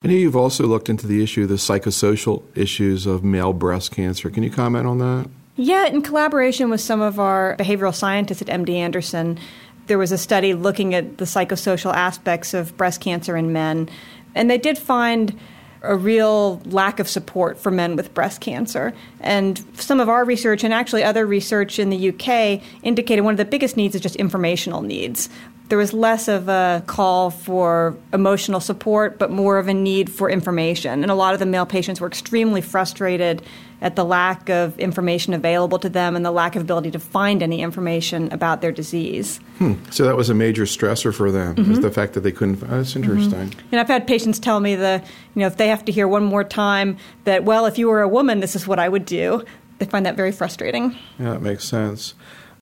know you've also looked into the issue of the psychosocial issues of male breast cancer. Can you comment on that? Yeah, in collaboration with some of our behavioral scientists at MD Anderson, there was a study looking at the psychosocial aspects of breast cancer in men, and they did find a real lack of support for men with breast cancer. And some of our research, and actually other research in the UK, indicated one of the biggest needs is just informational needs. There was less of a call for emotional support, but more of a need for information. And a lot of the male patients were extremely frustrated at the lack of information available to them and the lack of ability to find any information about their disease. So that was a major stressor for them, is the fact that they couldn't. Oh, that's interesting. And I've had patients tell me if they have to hear one more time that, well, if you were a woman, this is what I would do. They find that very frustrating. Yeah, that makes sense.